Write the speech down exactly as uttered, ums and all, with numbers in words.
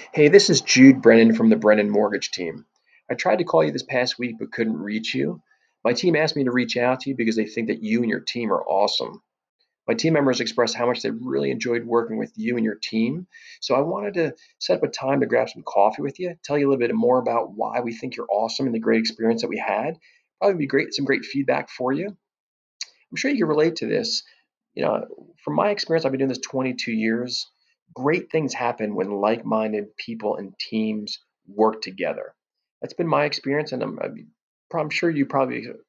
Hey, this is Jude Brennan from the Brennan Mortgage Team. I tried to call you this past week but couldn't reach you. My team asked me to reach out to you because they think that you and your team are awesome. My team members expressed how much they really enjoyed working with you and your team. So I wanted to set up a time to grab some coffee with you, tell you a little bit more about why we think you're awesome and the great experience that we had. Probably be great, some great feedback for you. I'm sure you can relate to this. You know, from my experience, I've been doing this twenty-two years. Great things happen when like-minded people and teams work together. That's been my experience, and I'm, I'm I'm sure you probably